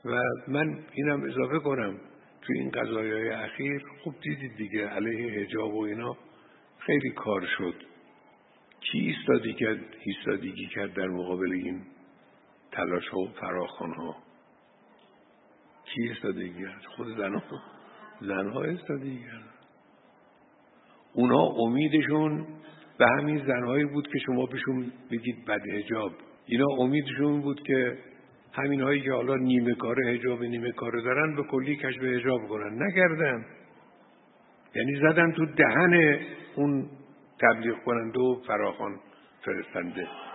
و من اینم اضافه کنم تو این قضایای اخیر خوب دیدید دیگه علیه حجاب و اینا خیلی کار شد. کی ایستادگی کرد در مقابل این تلاش ها و فراخوان ها؟ کی ایستادگی کرد؟ خود زنها ایستادگی کرد. اونا امیدشون به همین زنهایی بود که شما بهشون بگید بد حجاب. اینا امیدشون بود که همین هایی که حالا نیمه کار حجاب نیمه کار دارن به کلی کشف حجاب کنن. نکردن. یعنی زدن تو دهن اون تبلیغ کننده و فراخوان فرستنده.